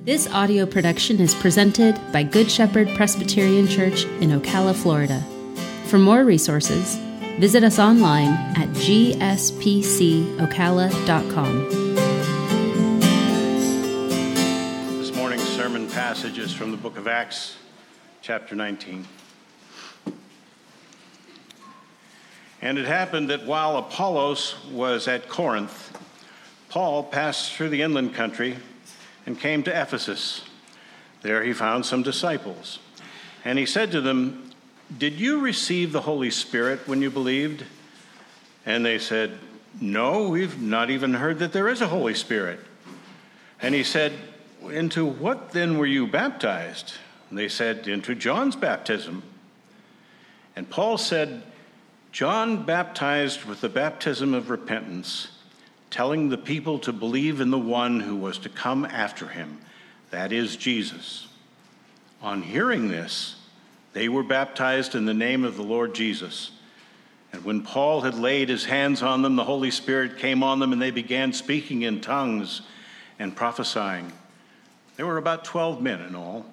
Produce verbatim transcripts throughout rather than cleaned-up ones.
This audio production is presented by Good Shepherd Presbyterian Church in Ocala, Florida. For more resources, visit us online at g s p c ocala dot com. This morning's sermon passage is from the book of Acts, chapter nineteen. And it happened that while Apollos was at Corinth, Paul passed through the inland country and came to Ephesus. There he found some disciples. And he said to them, "Did you receive the Holy Spirit when you believed?" And they said, "No, we've not even heard that there is a Holy Spirit." And he said, "Into what then were you baptized?" And they said, "Into John's baptism." And Paul said, "John baptized with the baptism of repentance, telling the people to believe in the one who was to come after him, that is Jesus." On hearing this, they were baptized in the name of the Lord Jesus. And when Paul had laid his hands on them, the Holy Spirit came on them, and they began speaking in tongues and prophesying. There were about twelve men in all.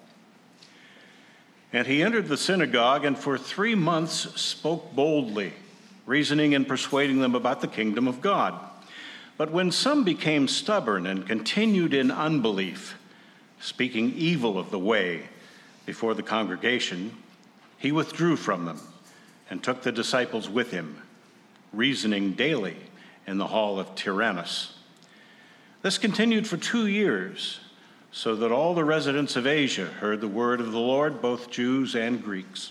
And he entered the synagogue, and for three months spoke boldly, reasoning and persuading them about the kingdom of God. But when some became stubborn and continued in unbelief, speaking evil of the way before the congregation, he withdrew from them and took the disciples with him, reasoning daily in the hall of Tyrannus. This continued for two years, so that all the residents of Asia heard the word of the Lord, both Jews and Greeks.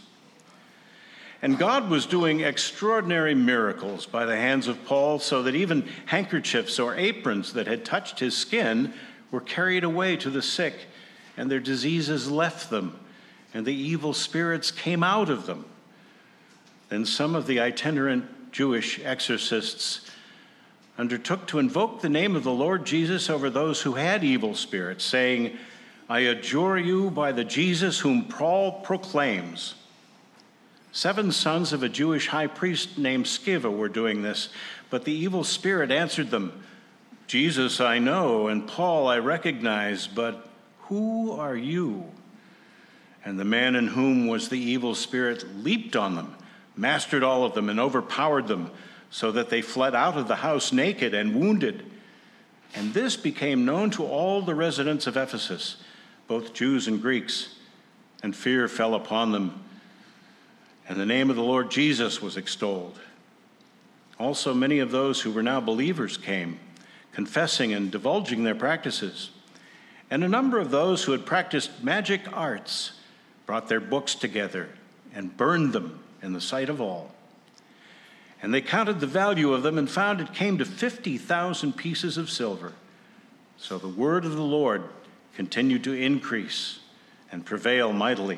And God was doing extraordinary miracles by the hands of Paul, so that even handkerchiefs or aprons that had touched his skin were carried away to the sick, and their diseases left them, and the evil spirits came out of them. Then some of the itinerant Jewish exorcists undertook to invoke the name of the Lord Jesus over those who had evil spirits, saying, "I adjure you by the Jesus whom Paul proclaims." Seven sons of a Jewish high priest named Sceva were doing this, but the evil spirit answered them, "Jesus I know, and Paul I recognize, but who are you?" And the man in whom was the evil spirit leaped on them, mastered all of them, and overpowered them, so that they fled out of the house naked and wounded. And this became known to all the residents of Ephesus, both Jews and Greeks, and fear fell upon them. And the name of the Lord Jesus was extolled. Also, many of those who were now believers came, confessing and divulging their practices. And a number of those who had practiced magic arts brought their books together and burned them in the sight of all. And they counted the value of them and found it came to fifty thousand pieces of silver. So the word of the Lord continued to increase and prevail mightily.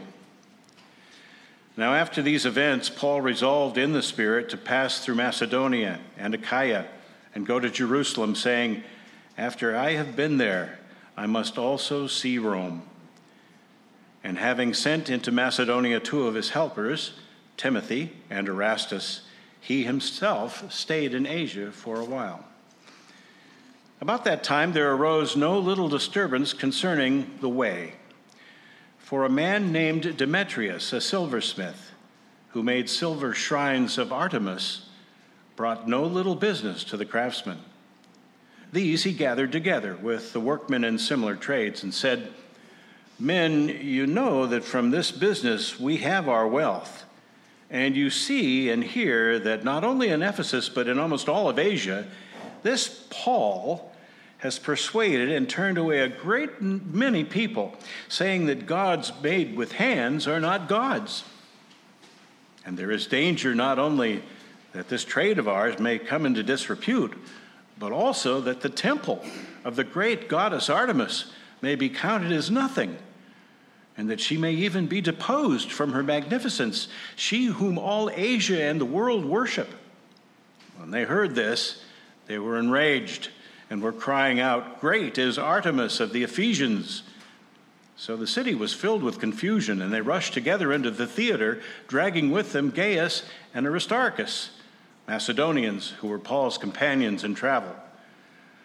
Now, after these events, Paul resolved in the Spirit to pass through Macedonia and Achaia and go to Jerusalem, saying, "After I have been there, I must also see Rome." And having sent into Macedonia two of his helpers, Timothy and Erastus, he himself stayed in Asia for a while. About that time there arose no little disturbance concerning the way. For a man named Demetrius, a silversmith, who made silver shrines of Artemis, brought no little business to the craftsmen. These he gathered together with the workmen in similar trades and said, "Men, you know that from this business we have our wealth. And you see and hear that not only in Ephesus, but in almost all of Asia, this Paul has persuaded and turned away a great many people, saying that gods made with hands are not gods. And there is danger not only that this trade of ours may come into disrepute, but also that the temple of the great goddess Artemis may be counted as nothing, and that she may even be deposed from her magnificence, she whom all Asia and the world worship." When they heard this, they were enraged and were crying out, "Great is Artemis of the Ephesians!" So the city was filled with confusion, and they rushed together into the theater, dragging with them Gaius and Aristarchus, Macedonians who were Paul's companions in travel.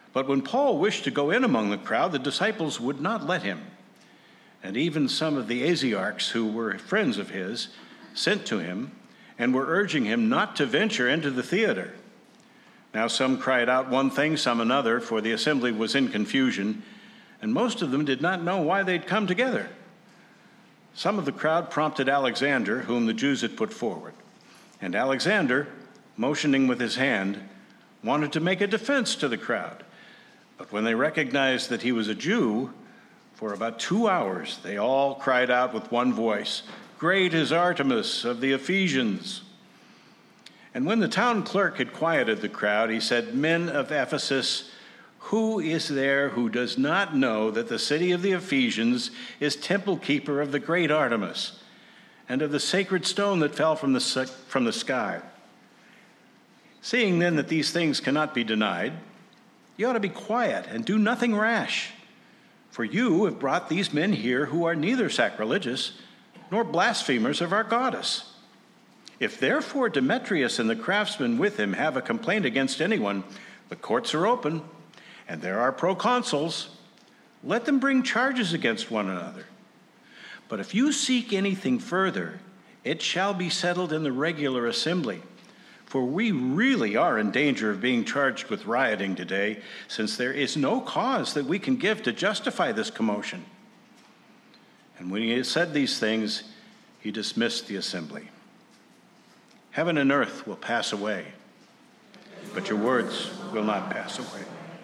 But when Paul wished to go in among the crowd, the disciples would not let him. And even some of the Asiarchs, who were friends of his, sent to him and were urging him not to venture into the theater. Now some cried out one thing, some another, for the assembly was in confusion, and most of them did not know why they'd come together. Some of the crowd prompted Alexander, whom the Jews had put forward. And Alexander, motioning with his hand, wanted to make a defense to the crowd. But when they recognized that he was a Jew, for about two hours they all cried out with one voice, "Great is Artemis of the Ephesians!" And when the town clerk had quieted the crowd, he said, "Men of Ephesus, who is there who does not know that the city of the Ephesians is temple keeper of the great Artemis and of the sacred stone that fell from the, from the sky? Seeing then that these things cannot be denied, you ought to be quiet and do nothing rash. For you have brought these men here who are neither sacrilegious nor blasphemers of our goddess. If therefore Demetrius and the craftsmen with him have a complaint against anyone, the courts are open, and there are proconsuls. Let them bring charges against one another. But if you seek anything further, it shall be settled in the regular assembly. For we really are in danger of being charged with rioting today, since there is no cause that we can give to justify this commotion." And when he had said these things, he dismissed the assembly. Heaven and earth will pass away, but your words will not pass away.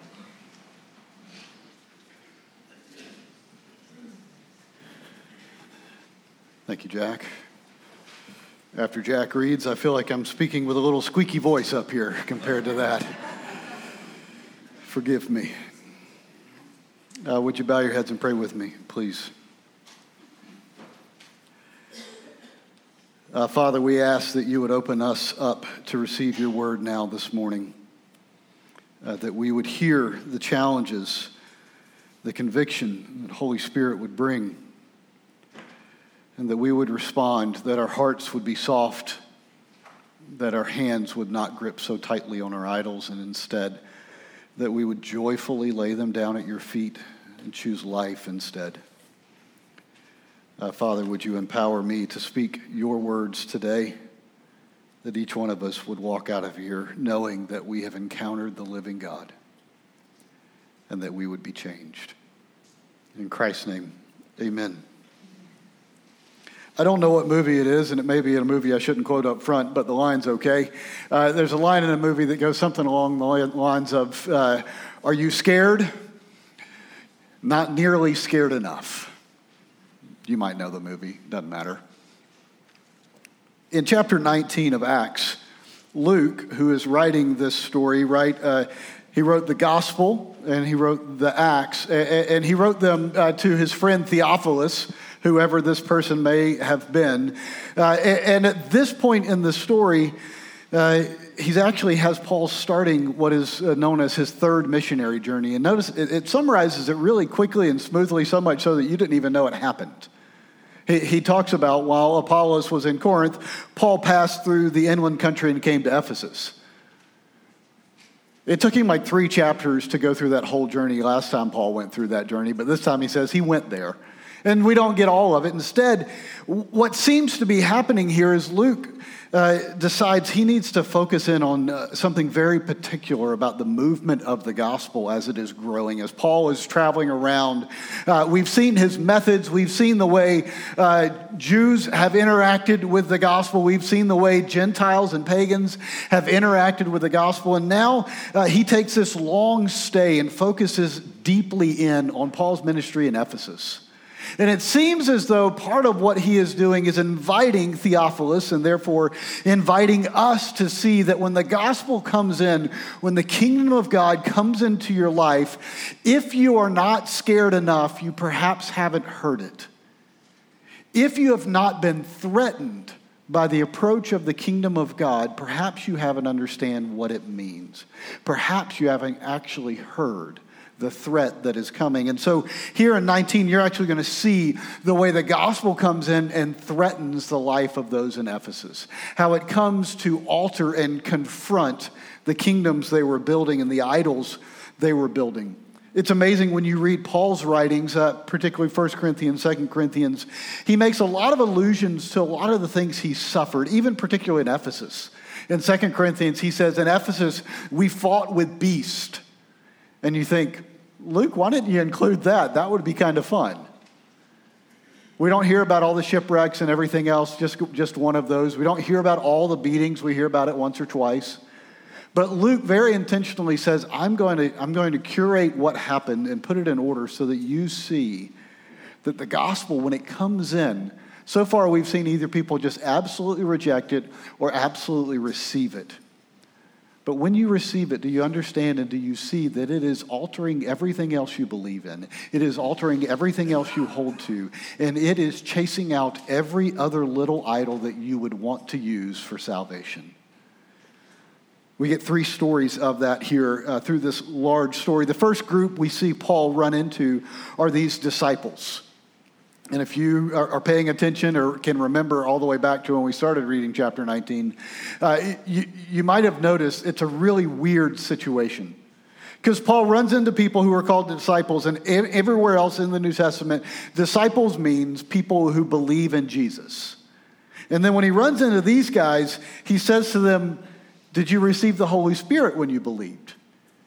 Thank you, Jack. After Jack reads, I feel like I'm speaking with a little squeaky voice up here compared to that. Forgive me. Uh, would you bow your heads and pray with me, please? Uh, Father, we ask that you would open us up to receive your word now this morning, uh, that we would hear the challenges, the conviction that Holy Spirit would bring, and that we would respond, that our hearts would be soft, that our hands would not grip so tightly on our idols, and instead that we would joyfully lay them down at your feet and choose life instead. Uh, Father, would you empower me to speak your words today, that each one of us would walk out of here knowing that we have encountered the living God and that we would be changed. In Christ's name, amen. I don't know what movie it is, and it may be a movie I shouldn't quote up front, but the line's okay. Uh, there's a line in a movie that goes something along the lines of, uh, are you scared? Not nearly scared enough. You might know the movie, doesn't matter. In chapter nineteen of Acts, Luke, who is writing this story, right, uh, he wrote the Gospel and he wrote the Acts, and he wrote them uh, to his friend Theophilus, whoever this person may have been. Uh, and at this point in the story, uh, he actually has Paul starting what is known as his third missionary journey. And notice it, it summarizes it really quickly and smoothly, so much so that you didn't even know it happened. He, he talks about while Apollos was in Corinth, Paul passed through the inland country and came to Ephesus. It took him like three chapters to go through that whole journey last time Paul went through that journey, but this time he says he went there. And we don't get all of it. Instead, what seems to be happening here is Luke uh, decides he needs to focus in on uh, something very particular about the movement of the gospel as it is growing. As Paul is traveling around, uh, we've seen his methods. We've seen the way uh, Jews have interacted with the gospel. We've seen the way Gentiles and pagans have interacted with the gospel. And now uh, he takes this long stay and focuses deeply in on Paul's ministry in Ephesus. And it seems as though part of what he is doing is inviting Theophilus and therefore inviting us to see that when the gospel comes in, when the kingdom of God comes into your life, if you are not scared enough, you perhaps haven't heard it. If you have not been threatened by the approach of the kingdom of God, perhaps you haven't understand what it means. Perhaps you haven't actually heard the threat that is coming. And so here in nineteen, you're actually going to see the way the gospel comes in and threatens the life of those in Ephesus. How it comes to alter and confront the kingdoms they were building and the idols they were building. It's amazing when you read Paul's writings, uh, particularly First Corinthians, Second Corinthians, he makes a lot of allusions to a lot of the things he suffered, even particularly in Ephesus. In Second Corinthians, he says, in Ephesus, we fought with beasts. And you think, Luke, why didn't you include that? That would be kind of fun. We don't hear about all the shipwrecks and everything else, just, just one of those. We don't hear about all the beatings. We hear about it once or twice. But Luke very intentionally says, I'm going to, I'm going to curate what happened and put it in order so that you see that the gospel, when it comes in, so far we've seen either people just absolutely reject it or absolutely receive it. But when you receive it, do you understand and do you see that it is altering everything else you believe in? It is altering everything else you hold to. And it is chasing out every other little idol that you would want to use for salvation. We get three stories of that here uh, through this large story. The first group we see Paul run into are these disciples. And if you are, are paying attention or can remember all the way back to when we started reading chapter nineteen, uh, you, you might have noticed it's a really weird situation. Because Paul runs into people who are called disciples, and everywhere else in the New Testament, disciples means people who believe in Jesus. And then when he runs into these guys, he says to them, did you receive the Holy Spirit when you believed?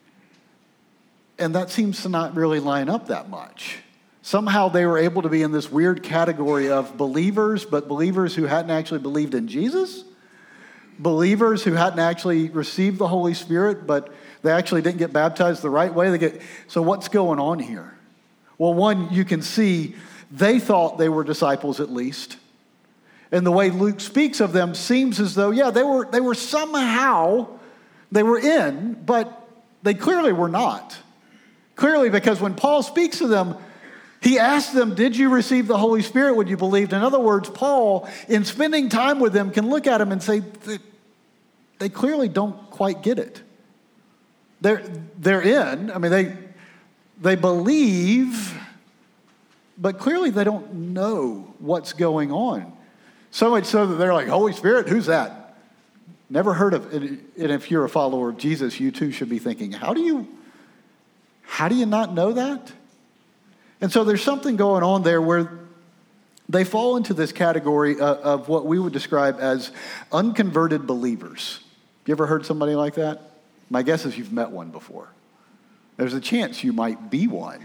And that seems to not really line up that much. Somehow they were able to be in this weird category of believers, but believers who hadn't actually believed in Jesus, believers who hadn't actually received the Holy Spirit, but they actually didn't get baptized the right way. They get so what's going on here? Well, one, you can see they thought they were disciples at least. And the way Luke speaks of them seems as though, yeah, they were they were somehow, they were in, but they clearly were not. Clearly, because when Paul speaks to them, he asks them, did you receive the Holy Spirit when you believed? In other words, Paul, in spending time with them, can look at them and say, they, they clearly don't quite get it. They're, they're in, I mean, they, they believe, but clearly they don't know what's going on. So much so that they're like, Holy Spirit, who's that? Never heard of it. And if you're a follower of Jesus, you too should be thinking, how do you, how do you not know that? And so there's something going on there where they fall into this category of, of what we would describe as unconverted believers. You ever heard somebody like that? My guess is you've met one before. There's a chance you might be one.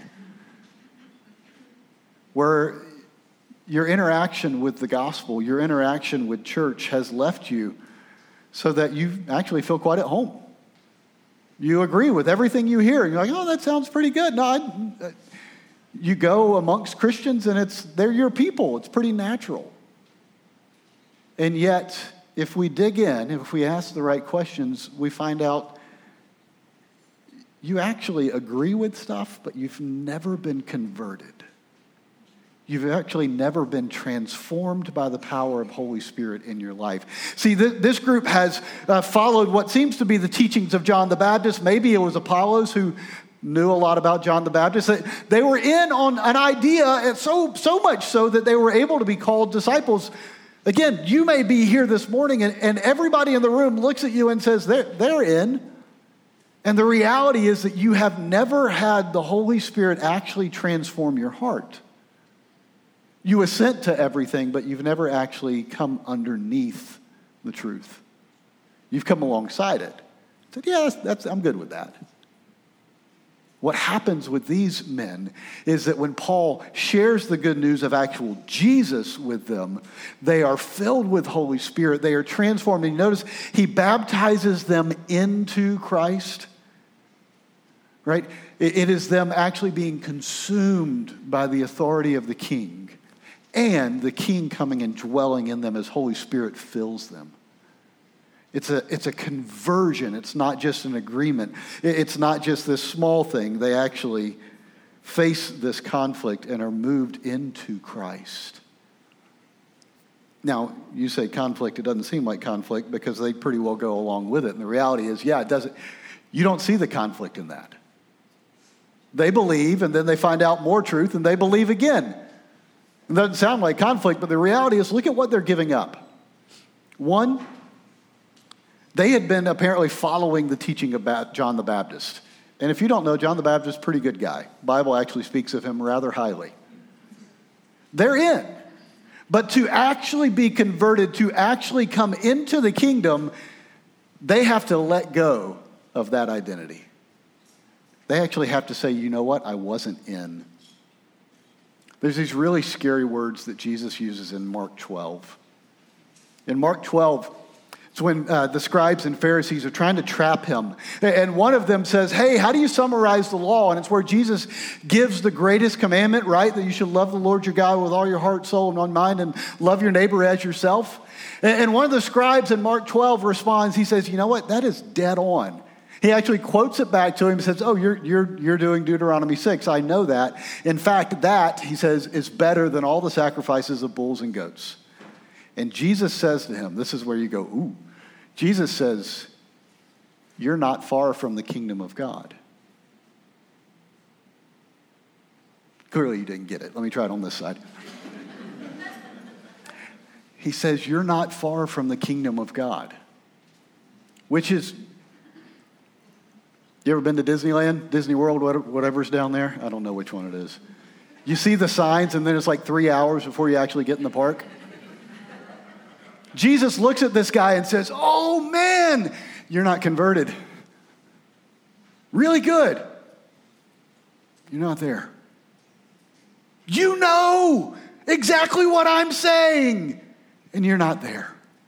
Where your interaction with the gospel, your interaction with church has left you so that you actually feel quite at home. You agree with everything you hear. You're like, oh, that sounds pretty good. No, I, you go amongst Christians and it's they're your people. It's pretty natural. And yet, if we dig in, if we ask the right questions, we find out you actually agree with stuff, but you've never been converted. You've actually never been transformed by the power of Holy Spirit in your life. See, th- this group has uh, followed what seems to be the teachings of John the Baptist. Maybe it was Apollos who knew a lot about John the Baptist. They were in on an idea, and so, so much so that they were able to be called disciples. Again, you may be here this morning, and, and everybody in the room looks at you and says, they're, they're in. And the reality is that you have never had the Holy Spirit actually transform your heart. You assent to everything, but you've never actually come underneath the truth. You've come alongside it. Said, yeah, that's, that's, I'm good with that. What happens with these men is that when Paul shares the good news of actual Jesus with them, they are filled with Holy Spirit. They are transformed. And you notice he baptizes them into Christ. Right? It is them actually being consumed by the authority of the King. And the King coming and dwelling in them as Holy Spirit fills them. It's a, it's a conversion. It's not just an agreement. It's not just this small thing. They actually face this conflict and are moved into Christ. Now, you say conflict. It doesn't seem like conflict because they pretty well go along with it. And the reality is, yeah, it doesn't. You don't see the conflict in that. They believe, and then they find out more truth, and they believe again. It doesn't sound like conflict, but the reality is, look at what they're giving up. One, they had been apparently following the teaching of John the Baptist. And if you don't know, John the Baptist is a pretty good guy. The Bible actually speaks of him rather highly. They're in. But to actually be converted, to actually come into the kingdom, they have to let go of that identity. They actually have to say, you know what, I wasn't in. There's these really scary words that Jesus uses in Mark twelve. In Mark twelve, it's when uh, the scribes and Pharisees are trying to trap him. And one of them says, hey, how do you summarize the law? And it's where Jesus gives the greatest commandment, right? That you should love the Lord your God with all your heart, soul, and mind, and love your neighbor as yourself. And one of the scribes in Mark twelve responds, he says, you know what? That is dead on. He actually quotes it back to him and says, oh, you're, you're, you're doing Deuteronomy six. I know that. In fact, that, he says, is better than all the sacrifices of bulls and goats. And Jesus says to him, this is where you go, ooh. Jesus says, you're not far from the kingdom of God. Clearly you didn't get it. Let me try it on this side. He says, you're not far from the kingdom of God. Which is, you ever been to Disneyland, Disney World, whatever's down there? I don't know which one it is. You see the signs and then it's like three hours before you actually get in the park? Jesus looks at this guy and says, oh man, you're not converted. Really good. You're not there. You know exactly what I'm saying, and you're not there.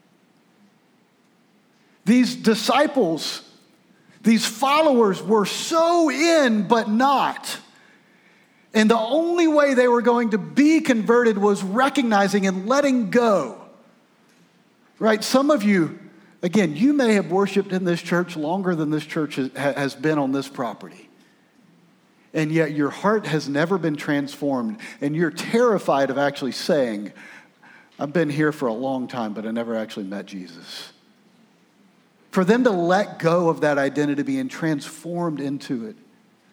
These disciples, these followers were so in, but not. And the only way they were going to be converted was recognizing and letting go. Right? Some of you, again, you may have worshiped in this church longer than this church has been on this property. And yet your heart has never been transformed. And you're terrified of actually saying, I've been here for a long time, but I never actually met Jesus. For them to let go of that identity, being transformed into it.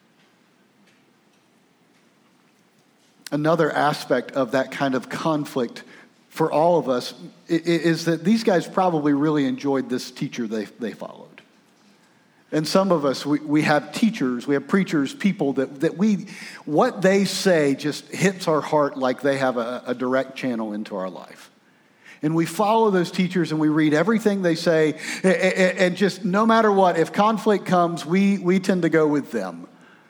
Another aspect of that kind of conflict for all of us is that these guys probably really enjoyed this teacher they, they followed. And some of us, we, we have teachers, we have preachers, people that, that we, what they say just hits our heart like they have a, a direct channel into our life. And we follow those teachers and we read everything they say. And, and just no matter what, if conflict comes, we, we tend to go with them.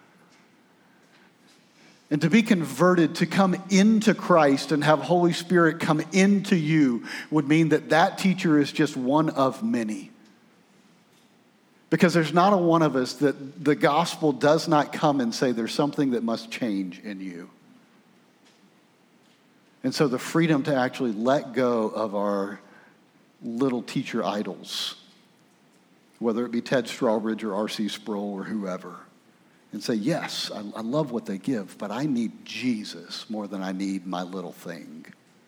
And to be converted, to come into Christ and have Holy Spirit come into you would mean that that teacher is just one of many. Because there's not a one of us that the gospel does not come and say there's something that must change in you. And so the freedom to actually let go of our little teacher idols, whether it be Ted Strawbridge or R C Sproul or whoever, and say, yes, I, I love what they give, but I need Jesus more than I need my little thing.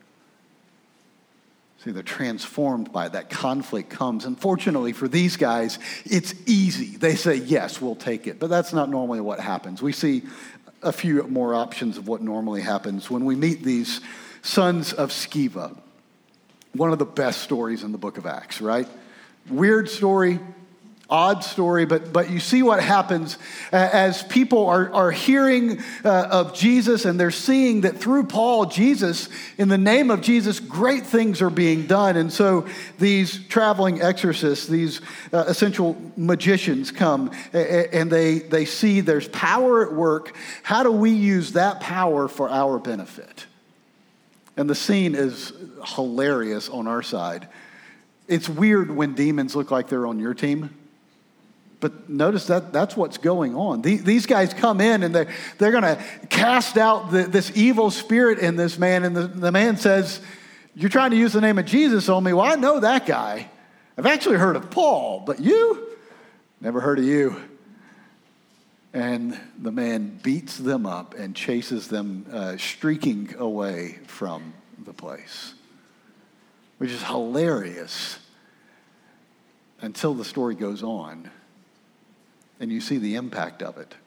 See, they're transformed by it. That conflict comes. And fortunately for these guys, it's easy. They say, yes, we'll take it. But that's not normally what happens. We see a few more options of what normally happens when we meet these sons of Sceva. One of the best stories in the book of Acts, right? Weird story. Odd story, but but you see what happens as people are, are hearing uh, of Jesus and they're seeing that through Paul, Jesus, in the name of Jesus, great things are being done. And so these traveling exorcists, these uh, essential magicians come and they, they see there's power at work. How do we use that power for our benefit? And the scene is hilarious on our side. It's weird when demons look like they're on your team. But notice that that's what's going on. These guys come in and they're, they're going to cast out the, this evil spirit in this man. And the, the man says, you're trying to use the name of Jesus on me. Well, I know that guy. I've actually heard of Paul, but you? Never heard of you. And the man beats them up and chases them uh, streaking away from the place, which is hilarious until the story goes on. And you see the impact of it.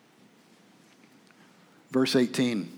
Verse eighteen.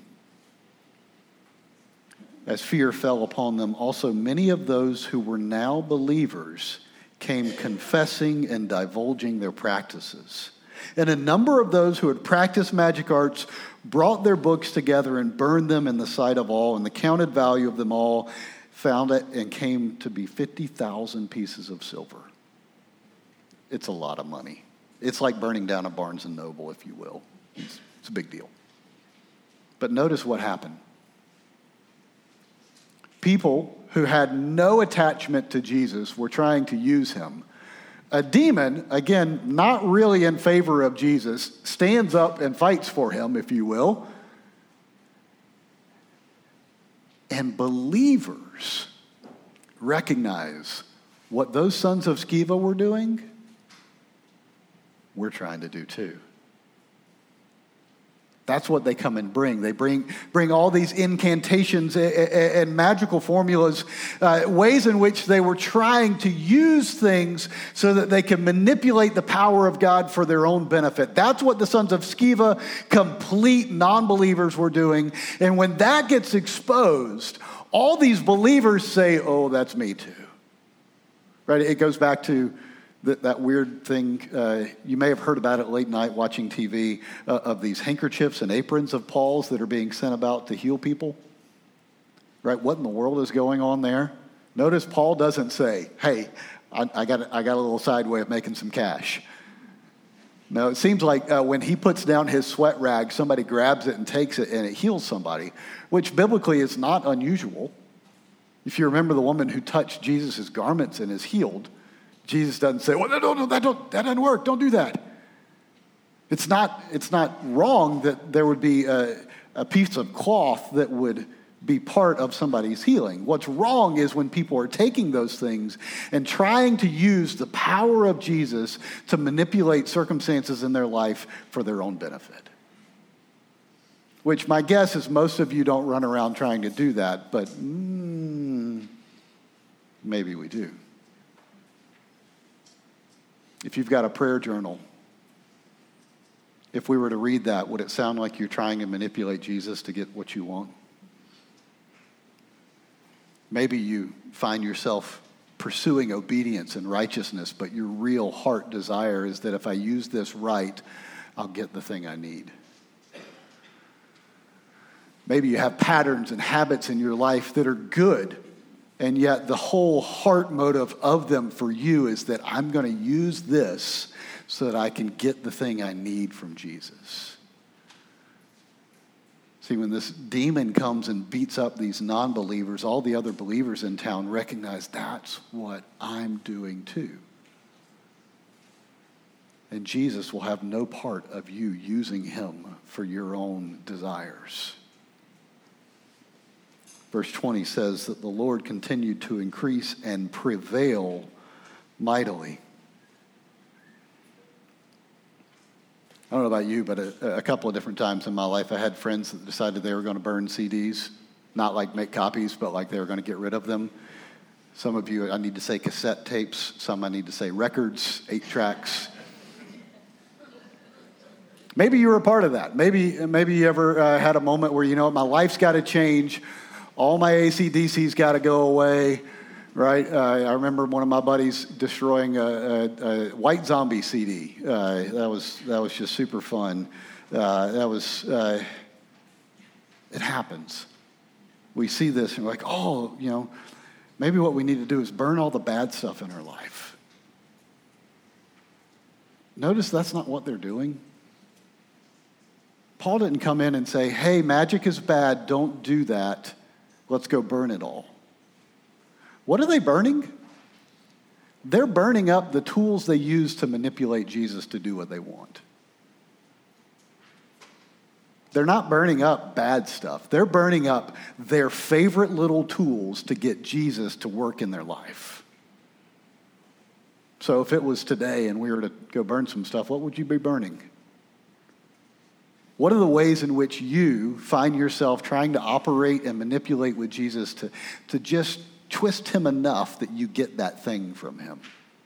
As fear fell upon them, also many of those who were now believers came confessing and divulging their practices. And a number of those who had practiced magic arts brought their books together and burned them in the sight of all, and the counted value of them all found it and came to be fifty thousand pieces of silver. It's a lot of money. It's like burning down a Barnes and Noble, if you will. It's, it's a big deal. But notice what happened. People who had no attachment to Jesus were trying to use him. A demon, again, not really in favor of Jesus, stands up and fights for him, if you will. And believers recognize what those sons of Sceva were doing, we're trying to do too. That's what they come and bring. They bring bring all these incantations and, and magical formulas, uh, ways in which they were trying to use things so that they can manipulate the power of God for their own benefit. That's what the sons of Sceva, complete non-believers, were doing. And when that gets exposed, all these believers say, oh, that's me too. Right? It goes back to That, that weird thing, uh, you may have heard about it late night watching T V, uh, of these handkerchiefs and aprons of Paul's that are being sent about to heal people. Right? What in the world is going on there? Notice Paul doesn't say, hey, I, I, got, I got a little side way of making some cash. No, it seems like uh, when he puts down his sweat rag, somebody grabs it and takes it and it heals somebody, which biblically is not unusual. If you remember the woman who touched Jesus' garments and is healed, Jesus doesn't say, well, no, no, no, that, don't, that doesn't work. Don't do that. It's not, it's not wrong that there would be a, a piece of cloth that would be part of somebody's healing. What's wrong is when people are taking those things and trying to use the power of Jesus to manipulate circumstances in their life for their own benefit. Which my guess is most of you don't run around trying to do that, but mm, maybe we do. If you've got a prayer journal, if we were to read that, would it sound like you're trying to manipulate Jesus to get what you want? Maybe you find yourself pursuing obedience and righteousness, but your real heart desire is that if I use this right, I'll get the thing I need. Maybe you have patterns and habits in your life that are good, and yet the whole heart motive of them for you is that I'm going to use this so that I can get the thing I need from Jesus. See, when this demon comes and beats up these non-believers, all the other believers in town recognize that's what I'm doing too. And Jesus will have no part of you using him for your own desires. Verse twenty says that the Lord continued to increase and prevail mightily. I don't know about you, but a, a couple of different times in my life I had friends that decided they were going to burn C Ds. Not like make copies, but like they were going to get rid of them. Some of you, I need to say cassette tapes. Some I need to say records, eight tracks. Maybe you were a part of that. Maybe, maybe you ever uh, had a moment where, you know, my life's got to change. All my A C D C's got to go away, right? Uh, I remember one of my buddies destroying a, a, a White Zombie C D. Uh, that was that was just super fun. Uh, that was, uh, it happens. We see this and we're like, oh, you know, maybe what we need to do is burn all the bad stuff in our life. Notice that's not what they're doing. Paul didn't come in and say, hey, magic is bad, don't do that. Let's go burn it all. What are they burning? They're burning up the tools they use to manipulate Jesus to do what they want. They're not burning up bad stuff. They're burning up their favorite little tools to get Jesus to work in their life. So if it was today and we were to go burn some stuff, what would you be burning? What are the ways in which you find yourself trying to operate and manipulate with Jesus to, to just twist him enough that you get that thing from him?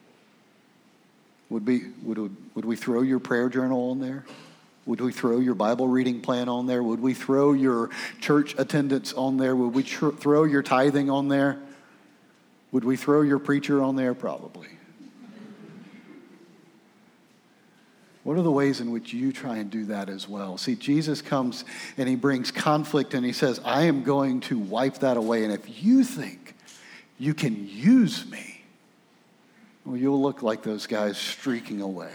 Would we, would, would we throw your prayer journal on there? Would we throw your Bible reading plan on there? Would we throw your church attendance on there? Would we tr- throw your tithing on there? Would we throw your preacher on there? Probably. What are the ways in which you try and do that as well? See, Jesus comes and he brings conflict and he says, I am going to wipe that away. And if you think you can use me, well, you'll look like those guys streaking away.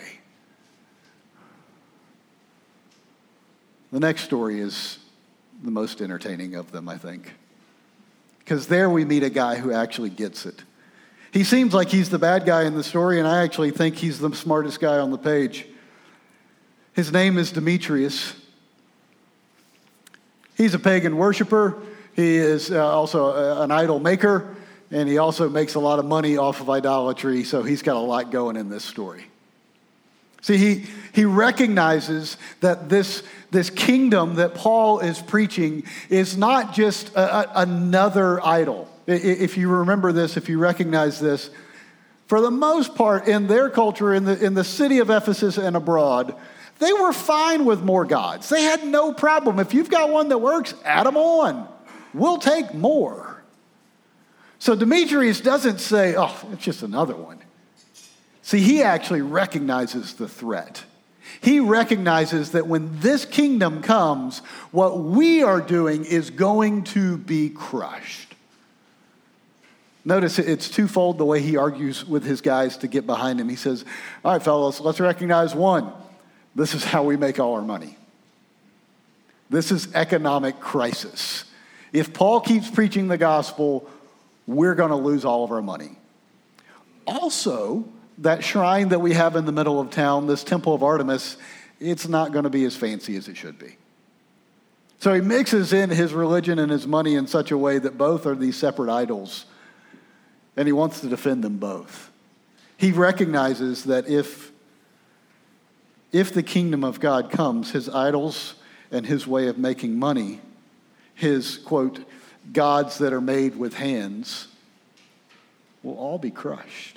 The next story is the most entertaining of them, I think. Because there we meet a guy who actually gets it. He seems like he's the bad guy in the story, and I actually think he's the smartest guy on the page. His name is Demetrius. He's a pagan worshiper. He is uh, also a, an idol maker, and he also makes a lot of money off of idolatry, so he's got a lot going in this story. See, he, he recognizes that this, this kingdom that Paul is preaching is not just a, a, another idol. If you remember this, if you recognize this, for the most part in their culture, in the, in the city of Ephesus and abroad, they were fine with more gods. They had no problem. If you've got one that works, add them on. We'll take more. So Demetrius doesn't say, oh, it's just another one. See, he actually recognizes the threat. He recognizes that when this kingdom comes, what we are doing is going to be crushed. Notice it's twofold the way he argues with his guys to get behind him. He says, all right, fellas, let's recognize one. This is how we make all our money. This is economic crisis. If Paul keeps preaching the gospel, we're going to lose all of our money. Also, that shrine that we have in the middle of town, this temple of Artemis, it's not going to be as fancy as it should be. So he mixes in his religion and his money in such a way that both are these separate idols, and he wants to defend them both. He recognizes that if, if the kingdom of God comes, his idols and his way of making money, his, quote, gods that are made with hands, will all be crushed.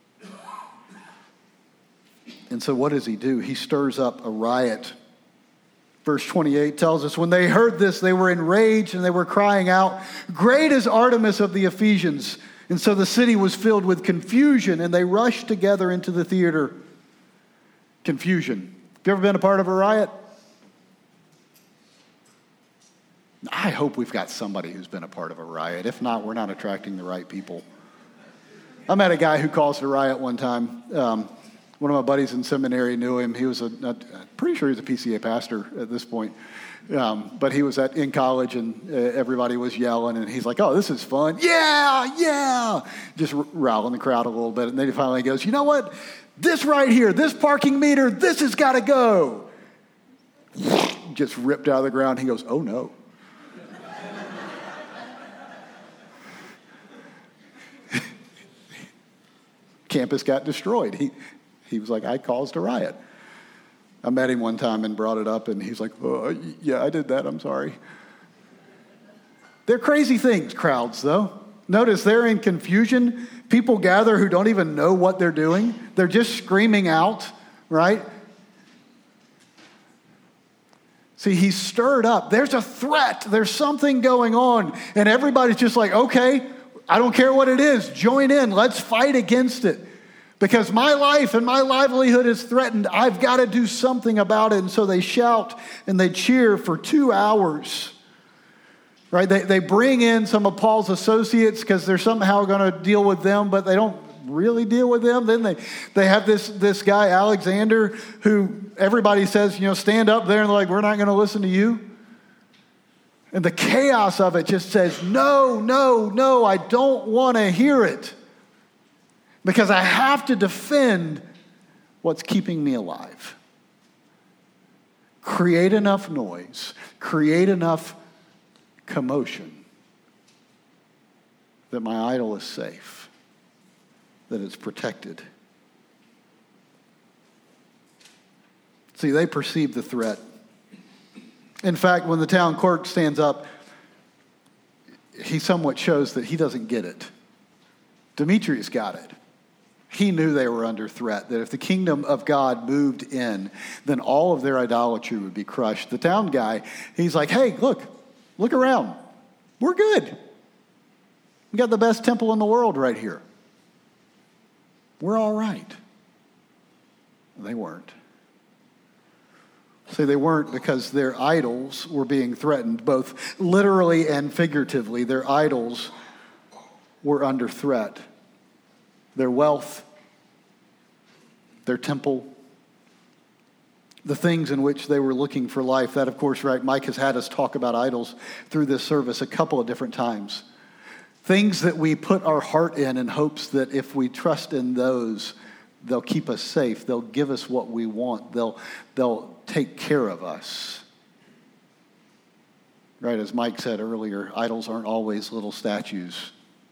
And so what does he do? He stirs up a riot. Verse twenty-eight tells us, when they heard this, they were enraged and they were crying out, great is Artemis of the Ephesians. And so the city was filled with confusion and they rushed together into the theater. Confusion. Have you ever been a part of a riot? I hope we've got somebody who's been a part of a riot. If not, we're not attracting the right people. I met a guy who caused a riot one time. Um, One of my buddies in seminary knew him. He was a, a pretty sure he was a P C A pastor at this point. Um, but he was at in college and uh, everybody was yelling and he's like, oh, this is fun. Yeah, yeah. Just r- riling the crowd a little bit. And then he finally goes, you know what? This right here, this parking meter, this has got to go. Just ripped out of the ground. He goes, oh no. Campus got destroyed. He He was like, I caused a riot. I met him one time and brought it up, and he's like, oh, yeah, I did that. I'm sorry. They're crazy things, crowds, though. Notice they're in confusion. People gather who don't even know what they're doing. They're just screaming out, right? See, he's stirred up. There's a threat. There's something going on. And everybody's just like, okay, I don't care what it is. Join in. Let's fight against it. Because my life and my livelihood is threatened. I've got to do something about it. And so they shout and they cheer for two hours. Right? They, they bring in some of Paul's associates because they're somehow going to deal with them, but they don't really deal with them. Then they, they have this, this guy, Alexander, who everybody says, you know, stand up there. And they're like, we're not going to listen to you. And the chaos of it just says, no, no, no, I don't want to hear it. Because I have to defend what's keeping me alive. Create enough noise, create enough commotion that my idol is safe, that it's protected. See, they perceive the threat. In fact, when the town clerk stands up, he somewhat shows that he doesn't get it. Demetrius got it. He knew they were under threat, that if the kingdom of God moved in, then all of their idolatry would be crushed. The town guy, he's like, hey, look, look around. We're good. We got the best temple in the world right here. We're all right. They weren't. See, they weren't because their idols were being threatened, both literally and figuratively. Their idols were under threat. Their wealth, their temple, the things in which they were looking for life. That, of course, right, Mike has had us talk about idols through this service a couple of different times. Things that we put our heart in in hopes that if we trust in those, they'll keep us safe. They'll give us what we want. They'll, they'll take care of us. Right, as Mike said earlier, idols aren't always little statues.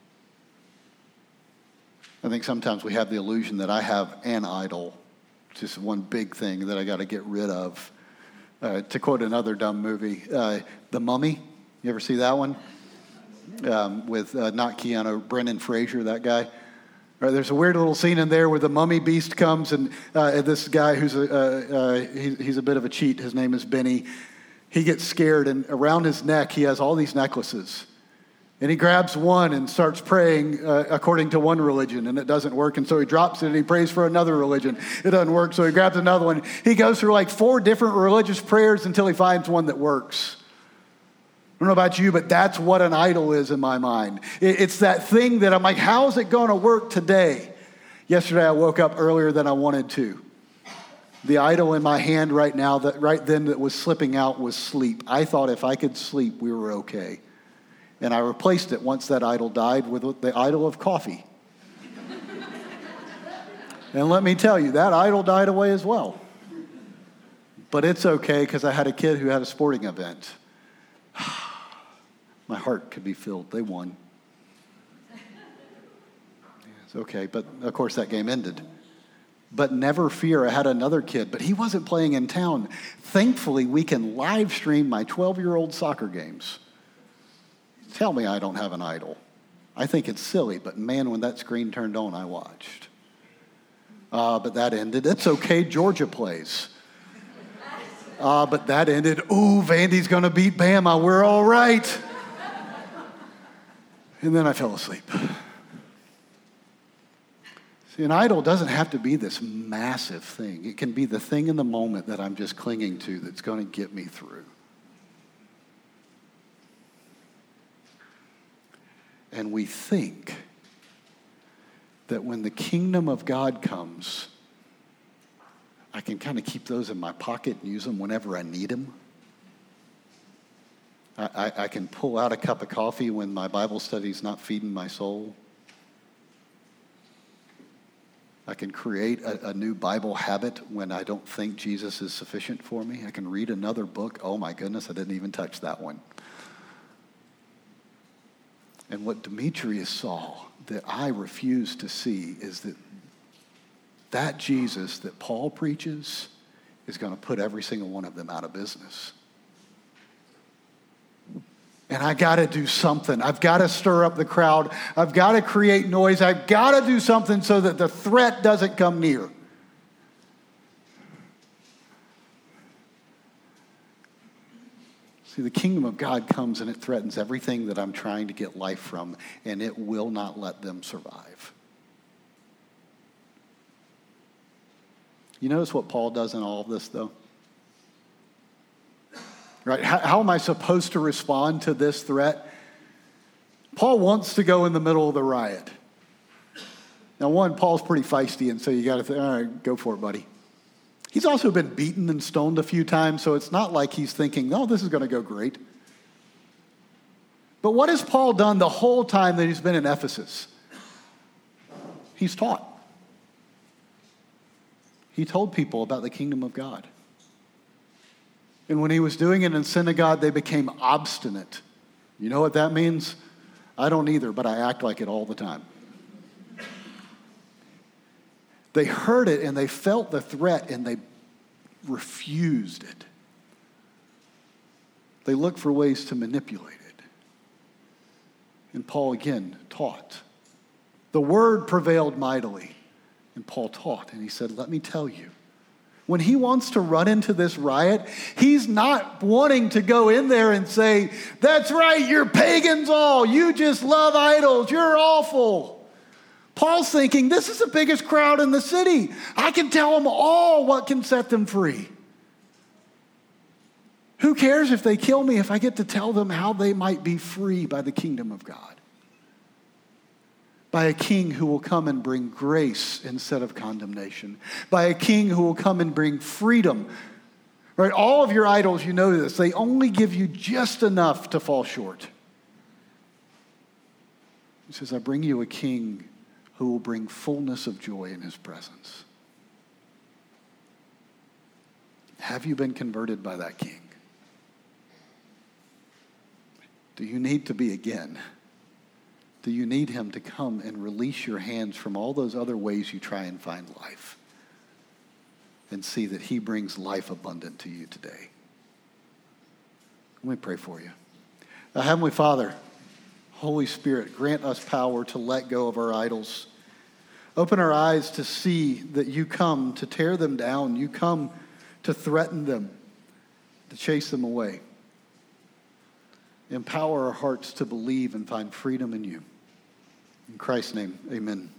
I think sometimes we have the illusion that I have an idol, just one big thing that I got to get rid of. Uh, to quote another dumb movie, uh, The Mummy. You ever see that one? Um, with uh, not Keanu, Brendan Fraser, that guy. Right, there's a weird little scene in there where the mummy beast comes, and uh, this guy who's a uh, uh, he, he's a bit of a cheat. His name is Benny. He gets scared, and around his neck he has all these necklaces. And he grabs one and starts praying uh, according to one religion, and it doesn't work. And so he drops it and he prays for another religion. It doesn't work, so he grabs another one. He goes through like four different religious prayers until he finds one that works. I don't know about you, but that's what an idol is in my mind. It's that thing that I'm like, how is it going to work today? Yesterday I woke up earlier than I wanted to. The idol in my hand right now, that right then that was slipping out was sleep. I thought if I could sleep, we were okay. And I replaced it once that idol died with the idol of coffee. And let me tell you, that idol died away as well. But it's okay because I had a kid who had a sporting event. My heart could be filled. They won. It's okay, but of course that game ended. But never fear, I had another kid, but he wasn't playing in town. Thankfully, we can live stream my twelve-year-old soccer games. Tell me I don't have an idol. I think it's silly, but man, when that screen turned on, I watched. Uh, but that ended. It's okay, Georgia plays. Uh, but that ended. Ooh, Vandy's going to beat Bama. We're all right. And then I fell asleep. See, an idol doesn't have to be this massive thing. It can be the thing in the moment that I'm just clinging to that's going to get me through. And we think that when the kingdom of God comes, I can kind of keep those in my pocket and use them whenever I need them. I, I, I can pull out a cup of coffee when my Bible study's not feeding my soul. I can create a, a new Bible habit when I don't think Jesus is sufficient for me. I can read another book. Oh my goodness, I didn't even touch that one. And what Demetrius saw that I refuse to see is that that Jesus that Paul preaches is going to put every single one of them out of business. And I got to do something. I've got to stir up the crowd. I've got to create noise. I've got to do something so that the threat doesn't come near. See, the kingdom of God comes and it threatens everything that I'm trying to get life from, and it will not let them survive. You notice what Paul does in all of this, though? Right? How, how am I supposed to respond to this threat? Paul wants to go in the middle of the riot. Now, one, Paul's pretty feisty, and so you got to think, all right, go for it, buddy. He's also been beaten and stoned a few times, so it's not like he's thinking, oh, this is going to go great. But what has Paul done the whole time that he's been in Ephesus? He's taught. He told people about the kingdom of God. And when he was doing it in synagogue, they became obstinate. You know what that means? I don't either, but I act like it all the time. They heard it and they felt the threat and they refused it. They looked for ways to manipulate it. And Paul again taught. The word prevailed mightily. And Paul taught and he said, let me tell you. When he wants to run into this riot, he's not wanting to go in there and say, that's right, you're pagans all. You just love idols. You're awful. Paul's thinking, this is the biggest crowd in the city. I can tell them all what can set them free. Who cares if they kill me if I get to tell them how they might be free by the kingdom of God? By a king who will come and bring grace instead of condemnation. By a king who will come and bring freedom. Right? All of your idols, you know this, they only give you just enough to fall short. He says, I bring you a king who will bring fullness of joy in his presence. Have you been converted by that king? Do you need to be again? Do you need him to come and release your hands from all those other ways you try and find life? And see that he brings life abundant to you today. Let me pray for you. Now, Heavenly Father, Holy Spirit, grant us power to let go of our idols. Open our eyes to see that you come to tear them down. You come to threaten them, to chase them away. Empower our hearts to believe and find freedom in you. In Christ's name, amen.